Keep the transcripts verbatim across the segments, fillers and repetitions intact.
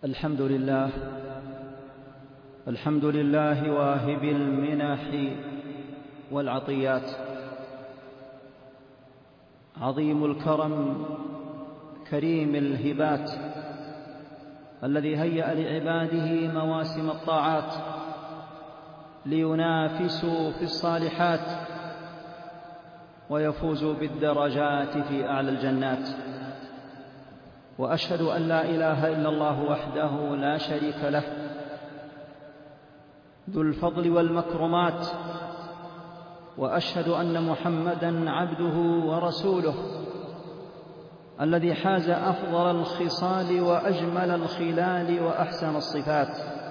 الحمد لله الحمد لله واهب المنح والعطيات، عظيم الكرم كريم الهبات، الذي هيأ لعباده مواسم الطاعات لينافسوا في الصالحات ويفوزوا بالدرجات في أعلى الجنات. وأشهد أن لا إله إلا الله وحده لا شريك له، ذو الفضل والمكرمات، وأشهد أن محمدًا عبده ورسوله الذي حاز أفضل الخصال وأجمل الخلال وأحسن الصفات،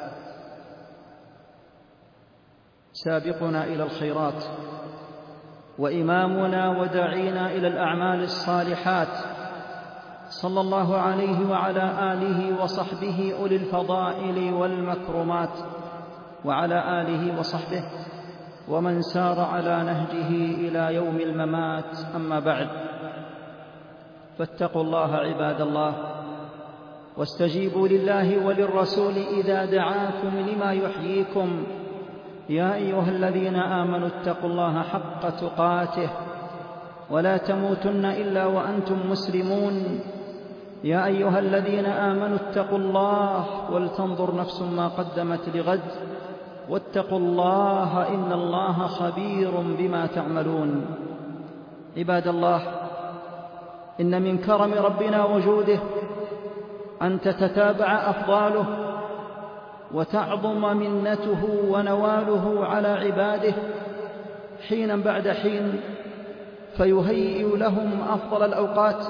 سابقنا إلى الخيرات وإمامنا وداعينا إلى الأعمال الصالحات، صلى الله عليه وعلى آله وصحبه أولي الفضائل والمكرمات، وعلى آله وصحبه ومن سار على نهجه إلى يوم الممات. أما بعد، فاتقوا الله عباد الله، واستجيبوا لله وللرسول إذا دعاكم لما يحييكم. يا أيها الذين آمنوا اتقوا الله حق تقاته ولا تموتن إلا وأنتم مسلمون. يا أيها الذين آمنوا اتقوا الله ولتنظر نفس ما قدمت لغد واتقوا الله إن الله خبير بما تعملون. عباد الله، إن من كرم ربنا وجوده أن تتتابع أفضاله وتعظم منته ونواله على عباده حينا بعد حين، فيهيئ لهم أفضل الأوقات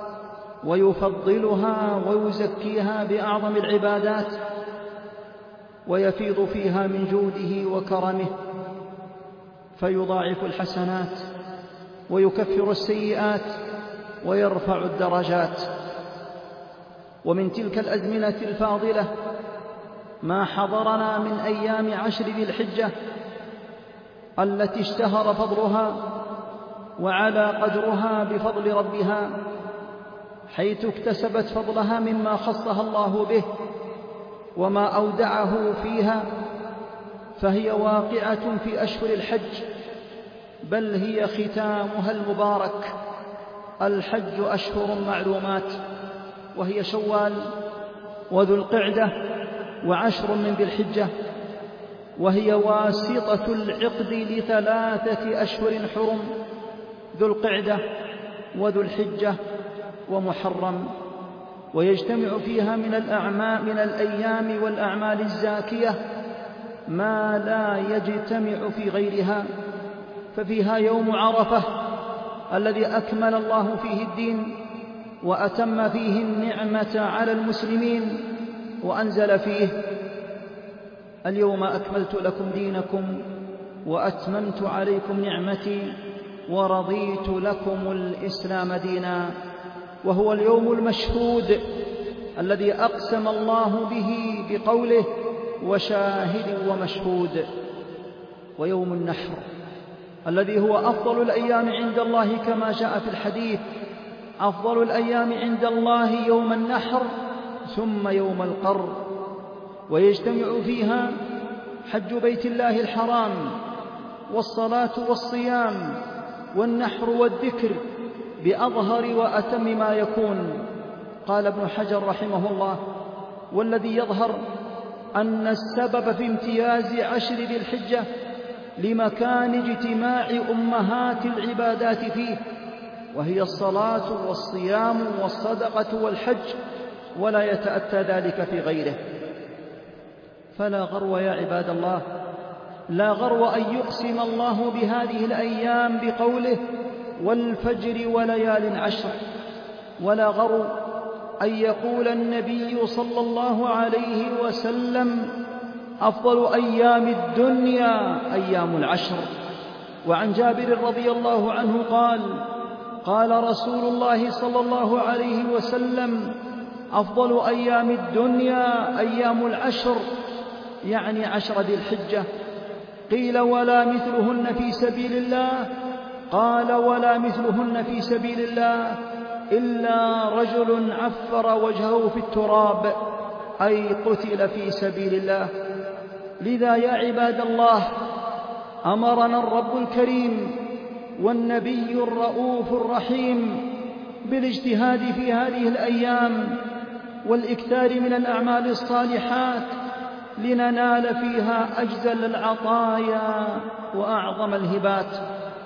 ويفضلها ويزكيها بأعظم العبادات، ويفيض فيها من جوده وكرمه، فيضاعف الحسنات ويكفر السيئات ويرفع الدرجات. ومن تلك الأزمنة الفاضلة ما حضرنا من أيام عشر ذي الحجة التي اشتهر فضلها وعلى قدرها بفضل ربها، حيث اكتسبت فضلها مما خصها الله به وما أودعه فيها، فهي واقعة في أشهر الحج، بل هي ختامها المبارك. الحج أشهر معلومات، وهي شوال وذو القعدة وعشر من ذي الحجة، وهي واسطة العقد لثلاثة أشهر حرم: ذو القعدة وذو الحجة ومحرم، ويجتمع فيها من الأعمال من الأيام والأعمال الزاكية ما لا يجتمع في غيرها. ففيها يوم عرفة الذي أكمل الله فيه الدين وأتم فيه النعمة على المسلمين، وأنزل فيه: اليوم أكملت لكم دينكم وأتممت عليكم نعمتي ورضيت لكم الإسلام دينا. وهو اليوم المشهود الذي أقسم الله به بقوله: وشاهد ومشهود. ويوم النحر الذي هو أفضل الأيام عند الله، كما جاء في الحديث: أفضل الأيام عند الله يوم النحر ثم يوم القر. ويجتمع فيها حج بيت الله الحرام والصلاة والصيام والنحر والذكر بأظهر وأتم ما يكون. قال ابن حجر رحمه الله: والذي يظهر أن السبب في امتياز عشر ذي الحجة لمكان اجتماع أمهات العبادات فيه، وهي الصلاة والصيام والصدقة والحج، ولا يتأتى ذلك في غيره. فلا غرو يا عباد الله، لا غرو أن يقسم الله بهذه الأيام بقوله: والفجر وليال عشر، ولا غرو أن يقول النبي صلى الله عليه وسلم: أفضل أيام الدنيا أيام العشر. وعن جابر رضي الله عنه قال: قال رسول الله صلى الله عليه وسلم: أفضل أيام الدنيا أيام العشر، يعني عشر ذي الحجة. قيل: ولا مثلهن في سبيل الله؟ قال: ولا مثلهن في سبيل الله إلا رجل عفر وجهه في التراب أي قتل في سبيل الله. لذا يا عباد الله أمرنا الرب الكريم والنبي الرؤوف الرحيم بالاجتهاد في هذه الأيام والإكثار من الأعمال الصالحات لننال فيها أجزل العطايا وأعظم الهبات.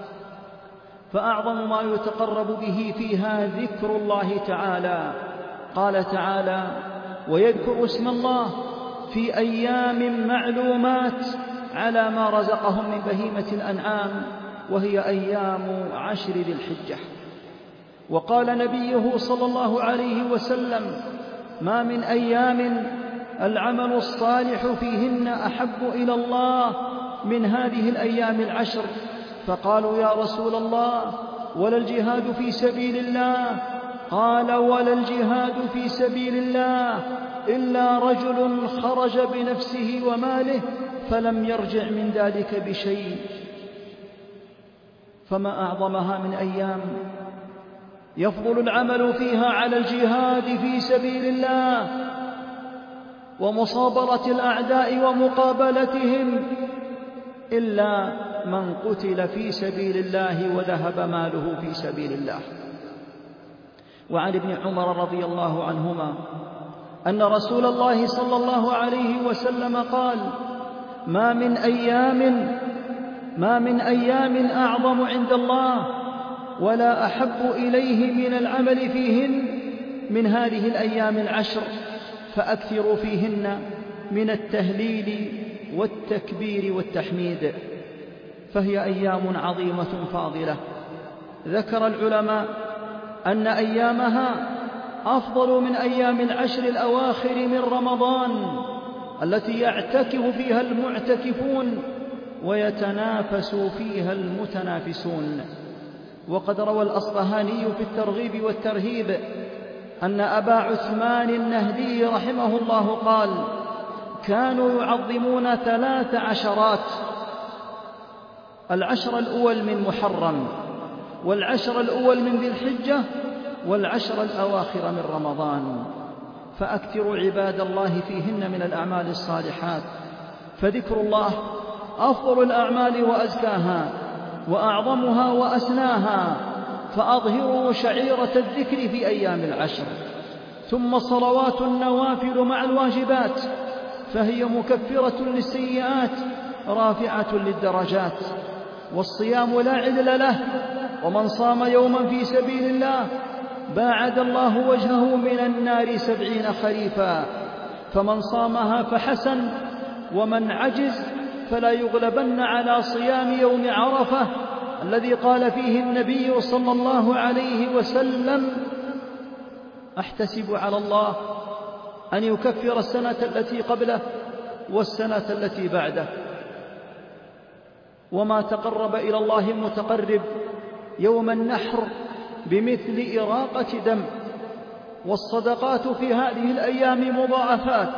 فأعظم ما يتقرب به فيها ذكر الله تعالى. قال تعالى: ويذكر اسم الله في أيام معلومات على ما رزقهم من بهيمة الأنعام، وهي أيام عشر ذي الحجة. وقال نبيه صلى الله عليه وسلم: ما من أيام العمل الصالح فيهن أحب إلى الله من هذه الأيام العشر. فقالوا: يا رسول الله، ولا الجهاد في سبيل الله؟ قال: ولا الجهاد في سبيل الله إلا رجل خرج بنفسه وماله فلم يرجع من ذلك بشيء. فما أعظمها من أيام يفضل العمل فيها على الجهاد في سبيل الله ومصابرة الأعداء ومقابلتهم إلا من قتل في سبيل الله وذهب ماله في سبيل الله. وعن ابن عمر رضي الله عنهما أن رسول الله صلى الله عليه وسلم قال: ما من أيام ما من أيام أعظم عند الله ولا أحب إليه من العمل فيهن من هذه الأيام العشر، فأكثروا فيهن من التهليل والتكبير والتحميد. فهي أيام عظيمة فاضلة. ذكر العلماء أن أيامها أفضل من أيام العشر الأواخر من رمضان التي يعتكف فيها المعتكفون ويتنافس فيها المتنافسون. وقد روى الأصبهاني في الترغيب والترهيب أن أبا عثمان النهدي رحمه الله قال: كانوا يعظمون ثلاث عشرات: العشر الأول من محرم، والعشر الأول من ذي الحجة، والعشر الأواخر من رمضان. فأكثروا عباد الله فيهن من الأعمال الصالحات، فذكر الله أفضل الأعمال وأزكاها وأعظمها وأسناها، فأظهروا شعيرة الذكر في أيام العشر. ثم صلوات النوافل مع الواجبات، فهي مكفرة للسيئات رافعة للدرجات. والصيام لا عدل له، ومن صام يوما في سبيل الله باعد الله وجهه من النار سبعين خريفا. فمن صامها فحسن، ومن عجز فلا يغلبن على صيام يوم عرفة الذي قال فيه النبي صلى الله عليه وسلم: أحتسب على الله أن يكفر السنة التي قبله والسنة التي بعده. وما تقرب إلى الله المتقرب يوم النحر بمثل إراقة دم. والصدقات في هذه الأيام مضاعفات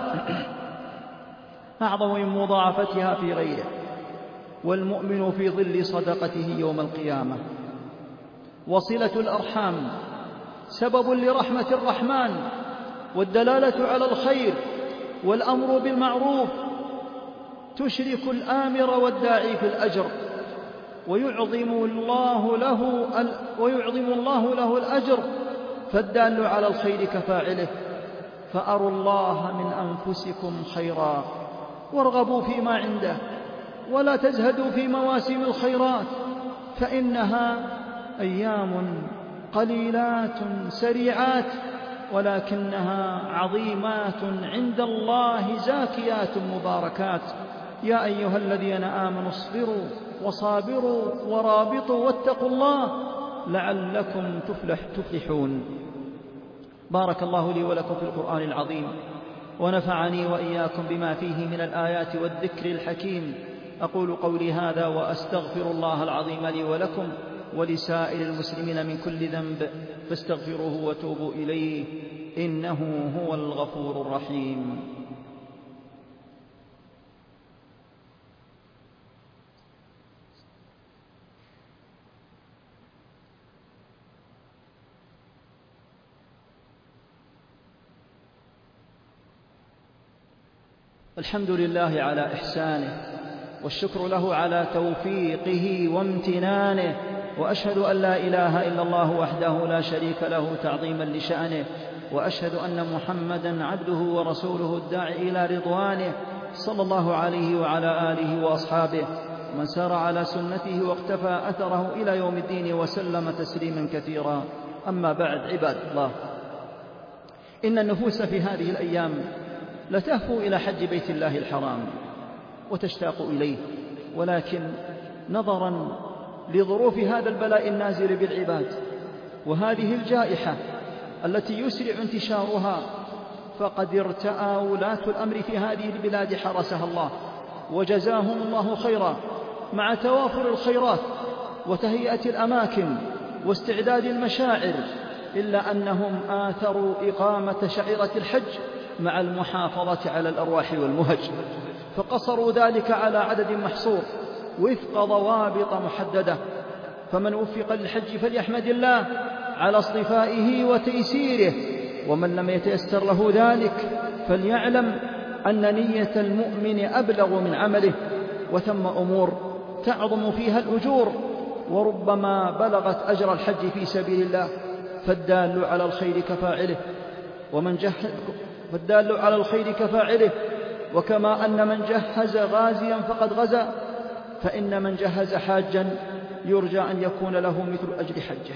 أعظم من مضاعفتها في غيره، والمؤمن في ظل صدقته يوم القيامة. وصلة الأرحام سبب لرحمة الرحمن والدلالة على الخير والأمر بالمعروف، تشرك الآمر والداعي في الأجر، ويعظم الله له ويعظم الله له الأجر، فالدال على الخير كفاعله. فأروا الله من أنفسكم خيرا وارغبوا فيما عنده، ولا تزهدوا في مواسم الخيرات، فإنها أيام قليلات سريعات، ولكنها عظيمات عند الله زاكيات مباركات. يا أيها الذين آمنوا اصبروا وصابروا ورابطوا واتقوا الله لعلكم تفلح تفلحون. بارك الله لي ولكم في القرآن العظيم، ونفعني وإياكم بما فيه من الآيات والذكر الحكيم. أقول قولي هذا وأستغفر الله العظيم لي ولكم ولسائر المسلمين من كل ذنب، فاستغفروه وتوبوا إليه، إنه هو الغفور الرحيم. الحمد لله على إحسانه، والشكر له على توفيقه وامتنانه، وأشهد أن لا إله إلا الله وحده لا شريك له تعظيما لشأنه، وأشهد أن محمدًا عبده ورسوله الداعي إلى رضوانه، صلى الله عليه وعلى آله وأصحابه ومن سار على سنته واقتفى أثره إلى يوم الدين وسلم تسليما كثيرا. أما بعد، عباد الله، إن النفوس في هذه الأيام لتهفو إلى حج بيت الله الحرام وتشتاق إليه، ولكن نظرا لظروف هذا البلاء النازل بالعباد وهذه الجائحة التي يسرع انتشارها، فقد ارتأى ولاة الأمر في هذه البلاد حرسها الله وجزاهم الله خيرا، مع توافر الخيرات وتهيئة الأماكن واستعداد المشاعر، إلا أنهم آثروا إقامة شعيرة الحج مع المحافظة على الأرواح والمهج، فقصروا ذلك على عدد محصور وفق ضوابط محددة. فمن وفق للحج فليحمد الله على اصطفائه وتيسيره، ومن لم يتيسر له ذلك فليعلم أن نية المؤمن أبلغ من عمله، وثم أمور تعظم فيها الأجور وربما بلغت أجر الحج في سبيل الله، فالدال على الخير كفاعله ومن جهز فالدال على الخير كفاعله وكما أن من جهز غازيا فقد غزا، فإن من جهز حاجا يرجى أن يكون له مثل أجر حجه.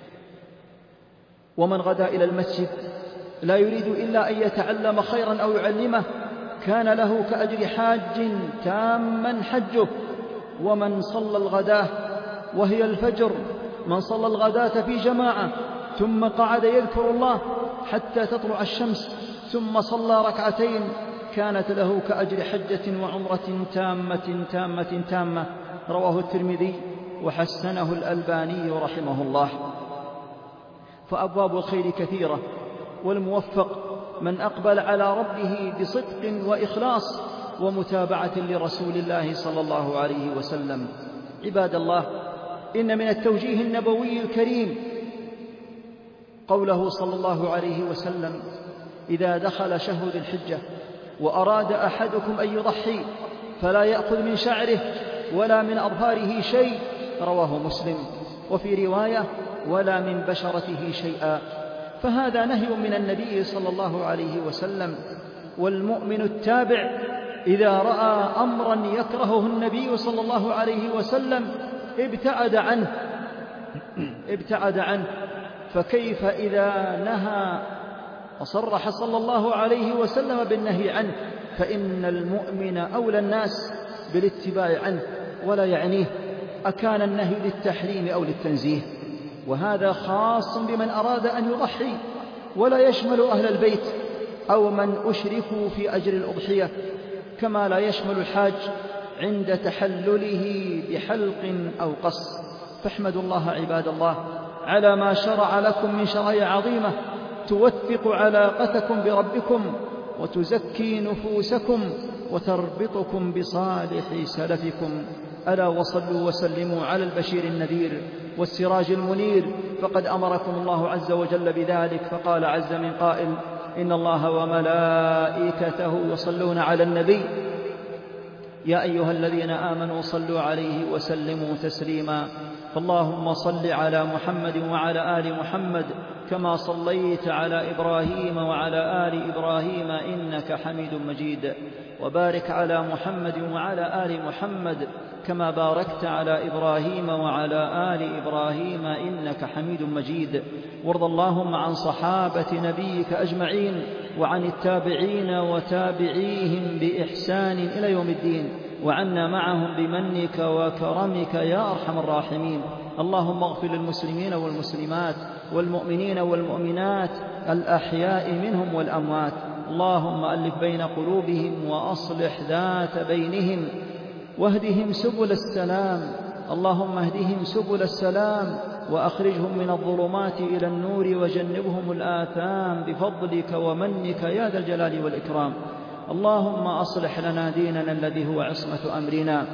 ومن غدا إلى المسجد لا يريد إلا أن يتعلم خيرا أو يعلمه كان له كأجر حاج تاما حجه. ومن صلى الغداة وهي الفجر، من صلى الغداة في جماعة ثم قعد يذكر الله حتى تطلع الشمس ثم صلى ركعتين كانت له كأجر حجة وعمرة تامة تامة تامة. رواه الترمذي وحسنه الألباني رحمه الله. فأبواب الخير كثيرة، والموفق من أقبل على ربه بصدق وإخلاص ومتابعة لرسول الله صلى الله عليه وسلم. عباد الله، إن من التوجيه النبوي الكريم قوله صلى الله عليه وسلم: إذا دخل شهر ذي الحجة وأراد أحدكم أن يضحي فلا يأخذ من شعره ولا من أظفاره شيء. رواه مسلم. وفي رواية: ولا من بشرته شيئا. فهذا نهي من النبي صلى الله عليه وسلم. والمؤمن التابع إذا رأى أمرا يكرهه النبي صلى الله عليه وسلم ابتعد عنه ابتعد عنه فكيف إذا نهى وصرح صلى الله عليه وسلم بالنهي عنه؟ فإن المؤمن أولى الناس بالاتباع عنه، ولا يعنيه أكان النهي للتحريم أو للتنزيه. وهذا خاص بمن أراد أن يضحي، ولا يشمل أهل البيت أو من أشركوا في أجر الأضحية، كما لا يشمل الحاج عند تحلله بحلق أو قص. فاحمدوا الله عباد الله على ما شرع لكم من شرائع عظيمة توثق علاقتكم بربكم وتزكي نفوسكم وتربطكم بصالح سلفكم. ألا وصلوا وسلموا على البشير النذير والسراج المنير، فقد أمركم الله عز وجل بذلك، فقال عز من قائل: إن الله وملائكته يصلون على النبي يا أيها الذين آمنوا صلوا عليه وسلموا تسليما. فاللهم صل على محمد وعلى آل محمد كما صليت على إبراهيم وعلى آل إبراهيم إنك حميد مجيد، وبارك على محمد وعلى آل محمد كما باركت على إبراهيم وعلى آل إبراهيم إنك حميد مجيد. وارض اللهم عن صحابة نبيك أجمعين وعن التابعين وتابعيهم بإحسان إلى يوم الدين، وعنا معهم بمنك وكرمك يا أرحم الراحمين. اللهم اغفر للمسلمين والمسلمات والمؤمنين والمؤمنات الأحياء منهم والأموات. اللهم ألف بين قلوبهم وأصلح ذات بينهم واهدهم سبل السلام. اللهم اهدهم سبل السلام وأخرجهم من الظلمات إلى النور وجنبهم الآثام بفضلك ومنك يا ذا الجلال والإكرام. اللهم أصلح لنا ديننا الذي هو عصمة أمرنا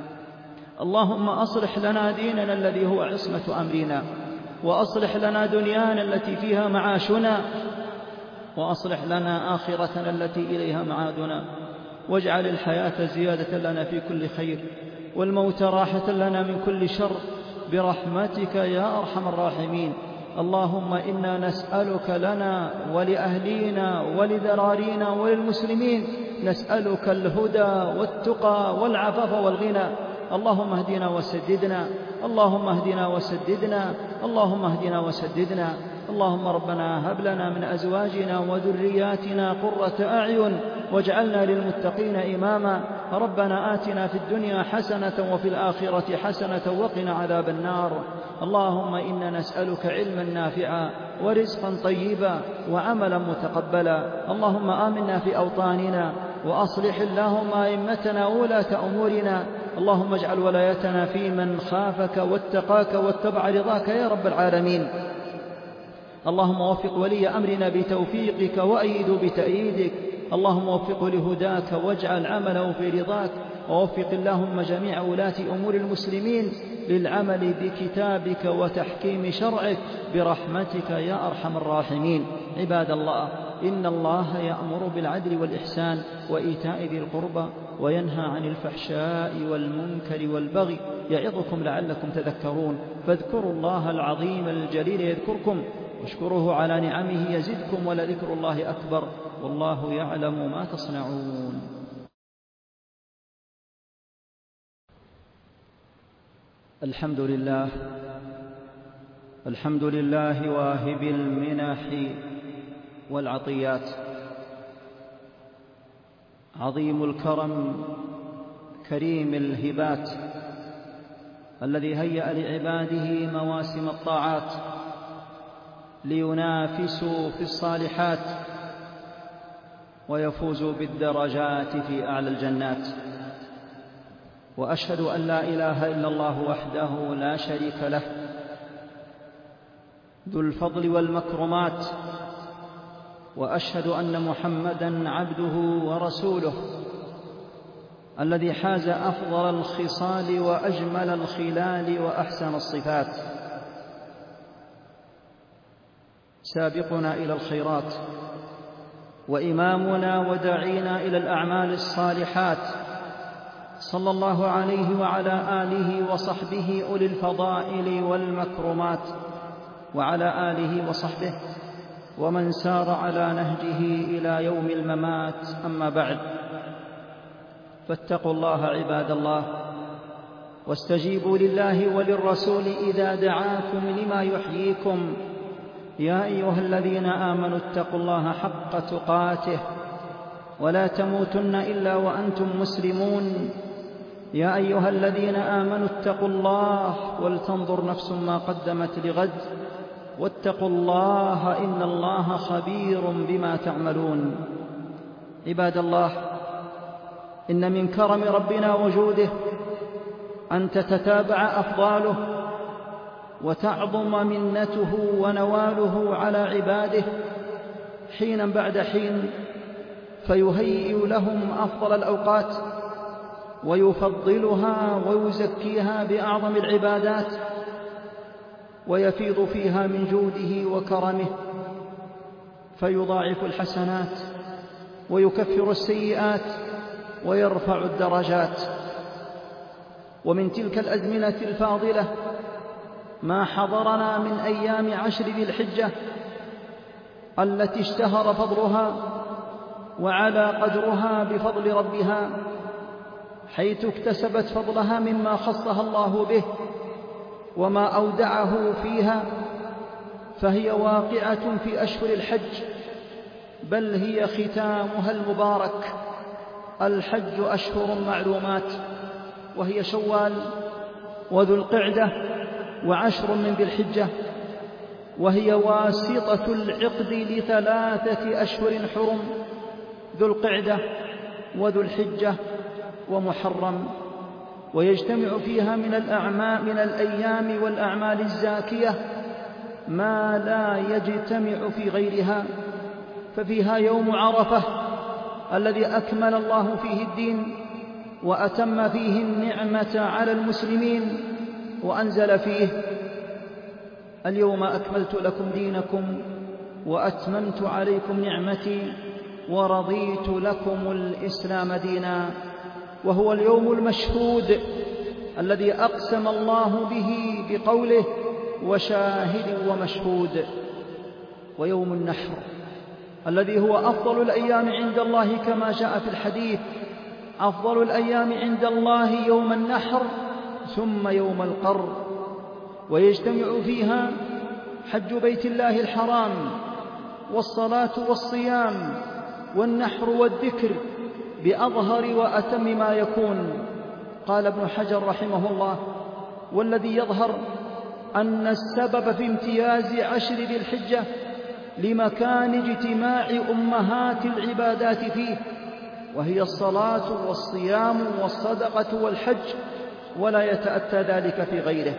اللهم أصلح لنا ديننا الذي هو عصمة أمرنا وأصلح لنا دنيانا التي فيها معاشنا وأصلح لنا آخرتنا التي إليها معادنا. واجعل الحياة زيادة لنا في كل خير والموت راحة لنا من كل شر برحمتك يا أرحم الراحمين. اللهم إنا نسألك لنا ولأهلينا ولذرارينا وللمسلمين، نسألك الهدى والتقى والعفاف والغنى. اللهم اهدنا وسددنا، اللهم اهدنا وسددنا، اللهم اهدنا وسددنا. اللهم ربنا هب لنا من أزواجنا وذرياتنا قرة أعين واجعلنا للمتقين إماما. ربنا آتنا في الدنيا حسنة وفي الآخرة حسنة وقنا عذاب النار. اللهم إنا نسألك علما نافعا ورزقا طيبا وعملا متقبلا. اللهم آمنا في أوطاننا وأصلح اللهم أئمتنا وولاة أمورنا. اللهم اجعل ولايتنا في من خافك واتقاك واتبع رضاك يا رب العالمين. اللهم وفق ولي أمرنا بتوفيقك وأيده بتأييدك. اللهم وفقه لهداك واجعل عمله في رضاك. ووفق اللهم جميع ولاة أمور المسلمين للعمل بكتابك وتحكيم شرعك برحمتك يا أرحم الراحمين. عباد الله، إن الله يأمر بالعدل والإحسان وإيتاء ذي القربى وينهى عن الفحشاء والمنكر والبغي يعظكم لعلكم تذكرون. فاذكروا الله العظيم الجليل يذكركم واشكروه على نعمه يزدكم ولذكر الله أكبر والله يعلم ما تصنعون. الحمد لله، الحمد لله واهب المنح والعطيات، عظيم الكرم كريم الهبات، الذي هيأ لعباده مواسم الطاعات لينافسوا في الصالحات ويفوزوا بالدرجات في أعلى الجنات. وأشهد أن لا إله إلا الله وحده لا شريك له ذو الفضل والمكرمات، وأشهد أن محمدًا عبده ورسوله الذي حاز أفضل الخصال وأجمل الخلال وأحسن الصفات. سابقنا إلى الخيرات وإمامنا وداعينا إلى الأعمال الصالحات، صلى الله عليه وعلى آله وصحبه أولي الفضائل والمكرمات، وعلى آله وصحبه ومن سار على نهجه إلى يوم الممات. أما بعد، فاتقوا الله عباد الله، واستجيبوا لله وللرسول إذا دعاكم لما يحييكم. يا أيها الذين آمنوا اتقوا الله حق تقاته ولا تموتن إلا وأنتم مسلمون. يا أيها الذين آمنوا اتقوا الله ولتنظر نفس ما قدمت لغد واتقوا الله إن الله خبير بما تعملون. عباد الله، إن من كرم ربنا وجوده أن تتتابع أفضاله وتعظم منته ونواله على عباده حينا بعد حين، فيهيئ لهم أفضل الأوقات ويفضلها ويزكيها بأعظم العبادات، ويفيض فيها من جوده وكرمه، فيضاعف الحسنات ويكفر السيئات ويرفع الدرجات. ومن تلك الأزمنة الفاضلة ما حضرنا من أيام عشر ذي الحجة التي اشتهر فضلها وعلى قدرها بفضل ربها، حيث اكتسبت فضلها مما خصها الله به وما أودعه فيها، فهي واقعة في أشهر الحج، بل هي ختامها المبارك. الحج أشهر معلومات، وهي شوال وذو القعدة وعشر من ذي الحجة، وهي واسطة العقد لثلاثة أشهر حرم: ذو القعدة وذو الحجة ومحرم. ويجتمع فيها من الأعمال من الأيام والأعمال الزاكية ما لا يجتمع في غيرها. ففيها يوم عرفة الذي أكمل الله فيه الدين وأتم فيه النعمة على المسلمين، وأنزل فيه: اليوم أكملت لكم دينكم وأتممت عليكم نعمتي ورضيت لكم الإسلام دينا، وهو اليوم المشهود الذي أقسم الله به بقوله وشاهد ومشهود، ويوم النحر الذي هو أفضل الأيام عند الله كما جاء في الحديث: أفضل الأيام عند الله يوم النحر ثم يوم القر، ويجتمع فيها حج بيت الله الحرام والصلاة والصيام والنحر والذكر بأظهر وأتم ما يكون. قال ابن حجر رحمه الله: والذي يظهر أن السبب في امتياز عشر ذي الحجة لمكان اجتماع أمهات العبادات فيه، وهي الصلاة والصيام والصدقة والحج، ولا يتأتى ذلك في غيره.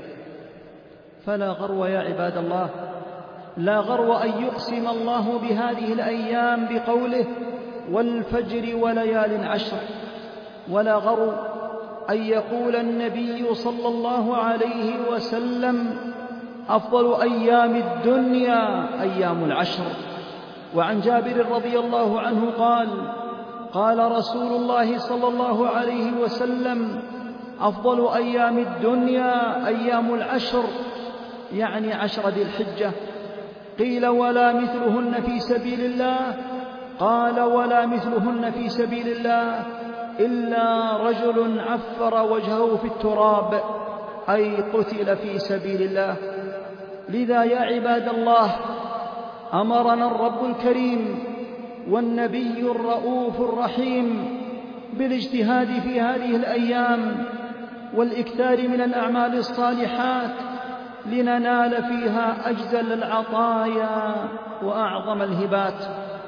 فلا غرو يا عباد الله، لا غرو أن يقسم الله بهذه الأيام بقوله والفجر وليال عشر، ولا غرو أن يقول النبي صلى الله عليه وسلم أفضل أيام الدنيا أيام العشر. وعن جابر رضي الله عنه قال: قال رسول الله صلى الله عليه وسلم أفضل أيام الدنيا أيام العشر، يعني عشر ذي الحجة. قيل: ولا مثلهن في سبيل الله؟ قال: ولا مثلهن في سبيل الله إلا رجل عفر وجهه في التراب، أي قتل في سبيل الله. لذا يا عباد الله، أمرنا الرب الكريم والنبي الرؤوف الرحيم بالاجتهاد في هذه الأيام والإكثار من الأعمال الصالحات لننال فيها أجزل العطايا وأعظم الهبات.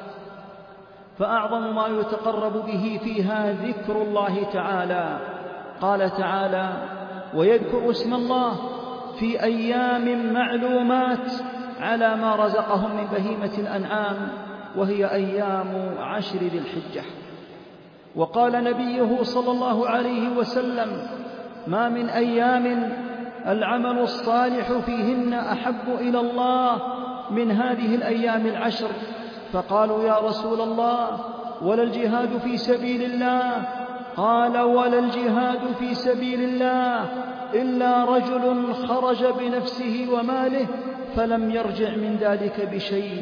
فأعظم ما يتقرب به فيها ذكر الله تعالى. قال تعالى: ويذكر اسم الله في أيام معلومات على ما رزقهم من بهيمة الأنعام، وهي أيام عشر ذي الحجة. وقال نبيه صلى الله عليه وسلم: ما من أيام العمل الصالح فيهن أحب إلى الله من هذه الأيام العشر. فقالوا: يا رسول الله، ولا الجهاد في سبيل الله؟ قال: ولا الجهاد في سبيل الله إلا رجل خرج بنفسه وماله فلم يرجع من ذلك بشيء.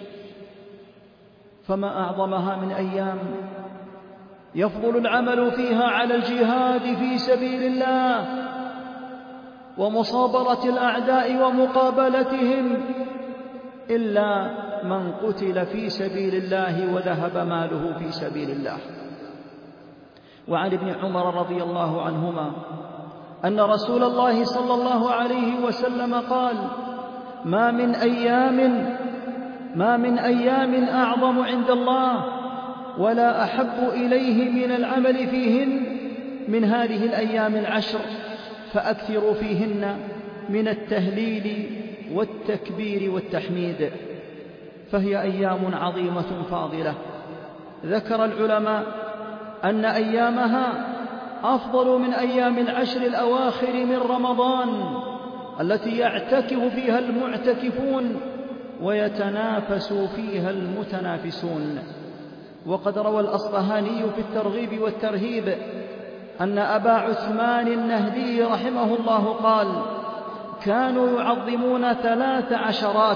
فما أعظمها من أيام يفضل العمل فيها على الجهاد في سبيل الله ومصابرة الأعداء ومقابلتهم إلا من قتل في سبيل الله وذهب ماله في سبيل الله. وعن ابن عمر رضي الله عنهما أن رسول الله صلى الله عليه وسلم قال: ما من أيام ما من أيام أعظم عند الله ولا أحب إليه من العمل فيهن من هذه الأيام العشر، فأكثروا فيهن من التهليل والتكبير والتحميد. فهي أيام عظيمة فاضلة. ذكر العلماء أن أيامها أفضل من أيام العشر الأواخر من رمضان التي يعتكف فيها المعتكفون ويتنافس فيها المتنافسون. وقد روى الأصبهاني في الترغيب والترهيب أن أبا عثمان النهدي رحمه الله قال: كانوا يعظمون ثلاث عشرات: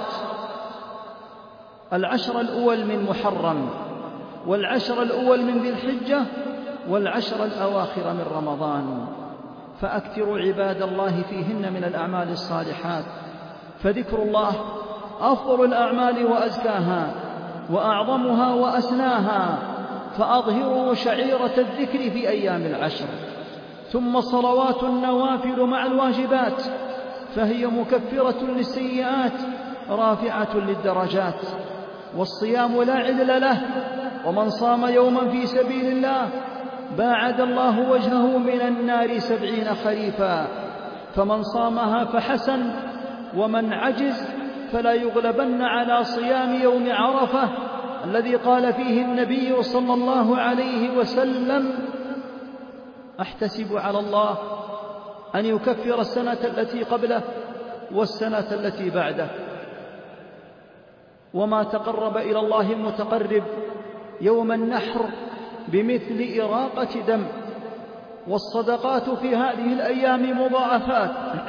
العشر الأول من محرم، والعشر الأول من ذي الحجة، والعشر الأواخر من رمضان. فأكثروا عباد الله فيهن من الأعمال الصالحات، فذكر الله أفضل الأعمال وأزكاها وأعظمها وأسناها، فأظهروا شعيرة الذكر في أيام العشر. ثم الصلوات النوافل مع الواجبات، فهي مكفرة للسيئات رافعة للدرجات. والصيام لا عدل له، ومن صام يوما في سبيل الله باعد الله وجهه من النار سبعين خريفا. فمن صامها فحسن، ومن عجز فلا يغلبن على صيام يوم عرفة الذي قال فيه النبي صلى الله عليه وسلم: أحتسب على الله أن يكفر السنة التي قبله والسنة التي بعده. وما تقرب إلى الله المتقرب يوم النحر بمثل إراقة دم. والصدقات في هذه الأيام مضاعفات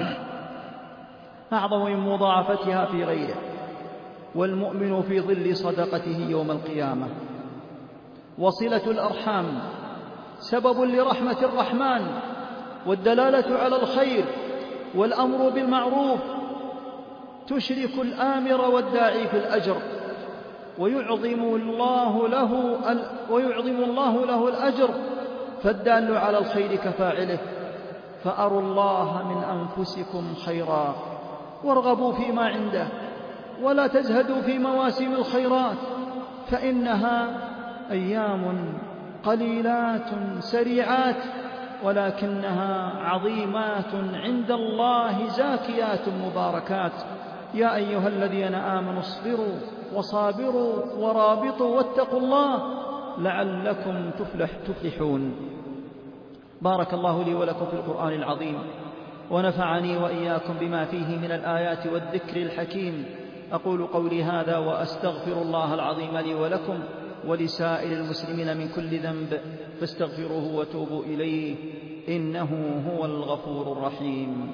أعظم من مضاعفتها في غيره، والمؤمن في ظل صدقته يوم القيامة. وصلة الأرحام سبب لرحمة الرحمن، والدلالة على الخير والأمر بالمعروف تشرك الآمر والداعي في الأجر، ويعظم الله له ويعظم الله له الأجر، فالدال على الخير كفاعله. فأروا الله من أنفسكم خيرا وارغبوا فيما عنده، ولا تزهدوا في مواسم الخيرات، فإنها أيام قليلات سريعات، ولكنها عظيمات عند الله زاكيات مباركات. يا أيها الذين آمنوا اصبروا وصابروا ورابطوا واتقوا الله لعلكم تفلح تفلحون. بارك الله لي ولكم في القرآن العظيم، ونفعني وإياكم بما فيه من الآيات والذكر الحكيم. أقول قولي هذا وأستغفر الله العظيم لي ولكم ولسائر المسلمين من كل ذنب، فاستغفروه وتوبوا إليه إنه هو الغفور الرحيم.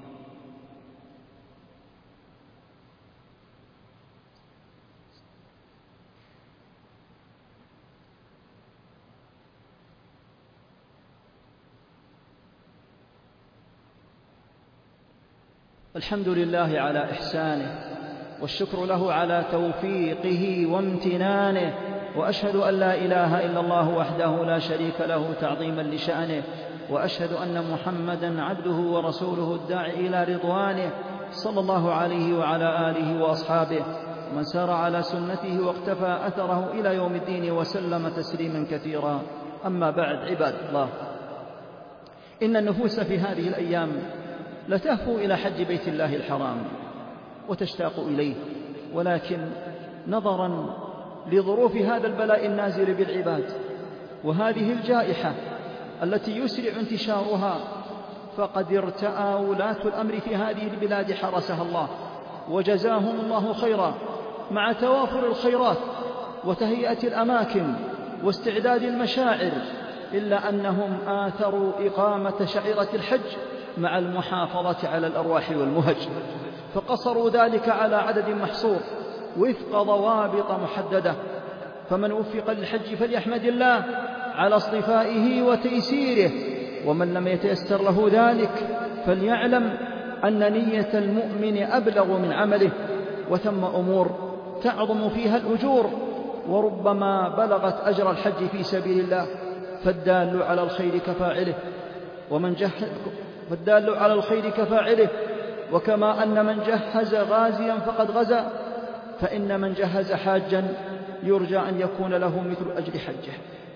الحمد لله على إحسانه، والشكر له على توفيقه وامتنانه، وأشهد أن لا إله إلا الله وحده لا شريك له تعظيما لشأنه، وأشهد أن محمدا عبده ورسوله الداعي إلى رضوانه، صلى الله عليه وعلى آله وأصحابه ومن سار على سنته واقتفى أثره إلى يوم الدين وسلم تسليما كثيرا. أما بعد، عباد الله، إن النفوس في هذه الأيام لتهفو إلى حج بيت الله الحرام وتشتاق إليه، ولكن نظرا لظروف هذا البلاء النازل بالعباد وهذه الجائحة التي يسرع انتشارها، فقد ارتأى ولاة الأمر في هذه البلاد حرسها الله وجزاهم الله خيرا، مع توافر الخيرات وتهيئة الأماكن واستعداد المشاعر، إلا أنهم آثروا إقامة شعيرة الحج مع المحافظة على الأرواح والمهج، فقصروا ذلك على عدد محصور وفق ضوابط محددة. فمن وفق للحج فليحمد الله على اصطفائه وتيسيره، ومن لم يتيسر له ذلك فليعلم أن نية المؤمن أبلغ من عمله، وثم أمور تعظم فيها الأجور وربما بلغت أجر الحج في سبيل الله، فالدال على الخير كفاعله ومن جهز فالدال على الخير كفاعله وكما أن من جهز غازيا فقد غزا، فإن من جهز حاجا يرجى أن يكون له مثل أجر حجه.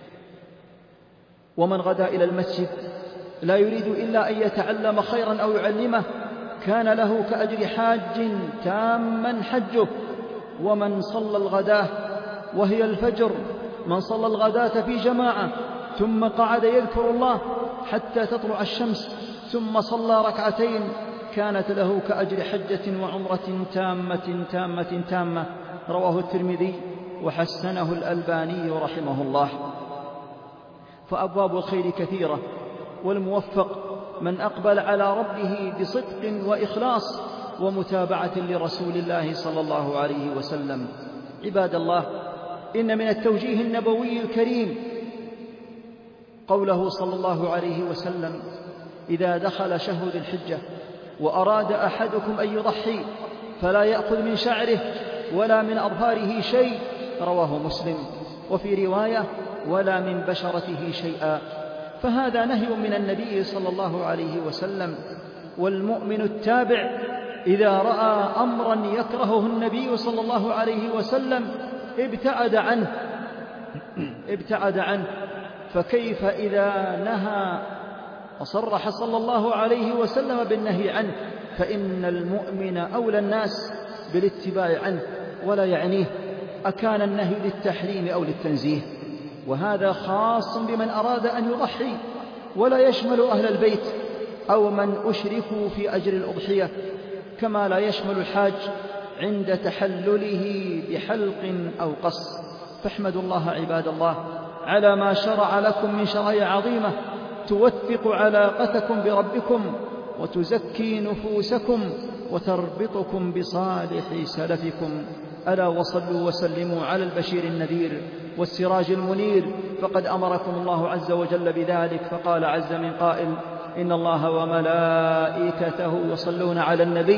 ومن غدا إلى المسجد لا يريد إلا أن يتعلم خيرا أو يعلمه كان له كأجر حاج تاما حجه. ومن صلى الغداة وهي الفجر، من صلى الغداة في جماعة ثم قعد يذكر الله حتى تطلع الشمس ثم صلى ركعتين كانت له كأجر حجة وعمرة تامة تامة تامة. رواه الترمذي وحسنه الألباني رحمه الله. فأبواب الخير كثيرة، والموفق من أقبل على ربه بصدق وإخلاص ومتابعة لرسول الله صلى الله عليه وسلم. عباد الله، إن من التوجيه النبوي الكريم قوله صلى الله عليه وسلم: إذا دخل شهر ذي الحجة وأراد أحدكم أن يضحي فلا يأخذ من شعره ولا من أظفاره شيء. رواه مسلم. وفي رواية: ولا من بشرته شيئا. فهذا نهي من النبي صلى الله عليه وسلم. والمؤمن التابع إذا رأى أمرا يكرهه النبي صلى الله عليه وسلم ابتعد عنه ابتعد عنه فكيف إذا نهى وصرح صلى الله عليه وسلم بالنهي عنه؟ فإن المؤمن أولى الناس بالاتباع عنه ولا يعنيه أكان النهي للتحريم أو للتنزيه. وهذا خاص بمن أراد أن يضحي، ولا يشمل أهل البيت أو من أشركوا في أجر الأضحية، كما لا يشمل الحاج عند تحلله بحلق أو قص. فاحمدوا الله عباد الله على ما شرع لكم من شرائع عظيمة توثق علاقتكم بربكم وتزكي نفوسكم وتربطكم بصالح سلفكم. ألا وصلوا وسلموا على البشير النذير والسراج المنير، فقد أمركم الله عز وجل بذلك، فقال عز من قائل: إن الله وملائكته يصلون على النبي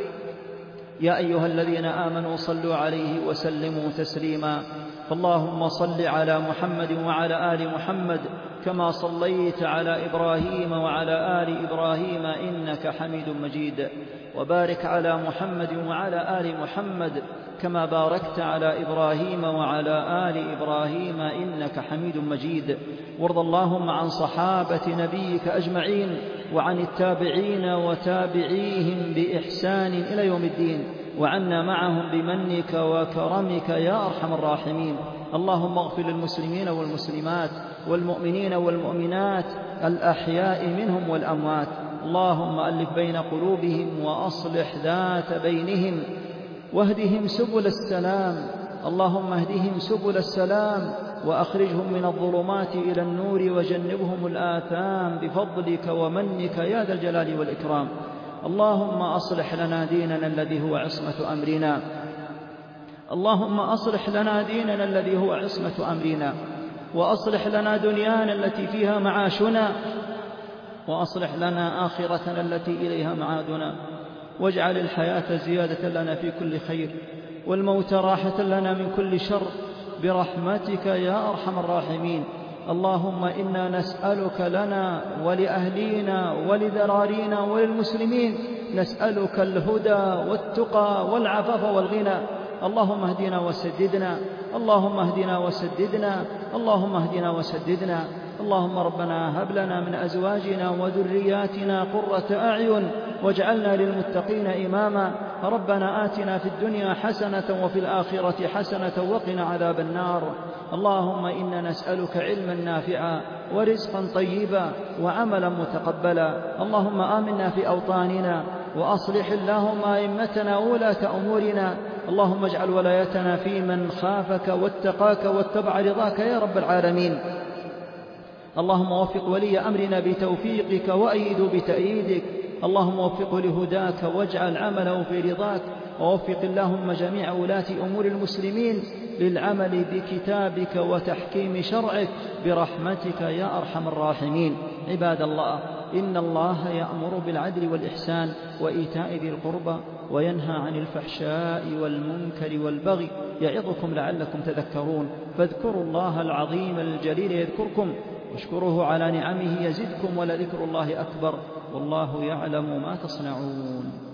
يا أيها الذين آمنوا صلوا عليه وسلموا تسليما. فاللهم صل على محمد وعلى آل محمد كما صليت على إبراهيم وعلى آل إبراهيم إنك حميد مجيد، وبارك على محمد وعلى آل محمد كما باركت على إبراهيم وعلى آل إبراهيم إنك حميد مجيد. وارض اللهم عن صحابة نبيك أجمعين وعن التابعين وتابعيهم بإحسان إلى يوم الدين، وعنا معهم بمنك وكرمك يا أرحم الراحمين. اللهم اغفر للمسلمين والمسلمات والمؤمنين والمؤمنات الأحياء منهم والأموات. اللهم ألف بين قلوبهم وأصلح ذات بينهم واهدهم سبل السلام. اللهم اهدهم سبل السلام وأخرجهم من الظلمات إلى النور وجنبهم الآثام بفضلك ومنك يا ذا الجلال والإكرام. اللهم أصلح لنا ديننا الذي هو عصمة أمرنا اللهم أصلح لنا ديننا الذي هو عصمة أمرنا وأصلح لنا دنيانا التي فيها معاشنا وأصلح لنا آخرتنا التي إليها معادنا، واجعل الحياة زيادة لنا في كل خير والموت راحة لنا من كل شر برحمتك يا أرحم الراحمين. اللهم إنا نسألك لنا ولأهلينا ولذرارينا وللمسلمين، نسألك الهدى والتقى والعفاف والغنى. اللهم اهدنا وسددنا اللهم اهدنا وسددنا اللهم اهدنا وسددنا. اللهم ربنا هب لنا من أزواجنا وذرياتنا قرة أعين واجعلنا للمتقين إماما. ربنا آتنا في الدنيا حسنة وفي الآخرة حسنة وقنا عذاب النار. اللهم إنا نسألك علما نافعا ورزقا طيبا وعملا متقبلا. اللهم آمنا في أوطاننا وأصلح اللهم أئمتنا وولاة أمورنا. اللهم اجعل ولايتنا في من خافك واتقاك واتبع رضاك يا رب العالمين. اللهم وفق ولي أمرنا بتوفيقك وأيده بتأييدك. اللهم وفقه لهداك واجعل عمله في رضاك، ووفق اللهم جميع ولاة أمور المسلمين للعمل بكتابك وتحكيم شرعك برحمتك يا أرحم الراحمين. عباد الله، إن الله يأمر بالعدل والإحسان وإيتاء ذي القربى وينهى عن الفحشاء والمنكر والبغي يعظكم لعلكم تذكرون. فاذكروا الله العظيم الجليل يذكركم واشكروه على نعمه يزدكم ولذكر الله أكبر والله يعلم ما تصنعون.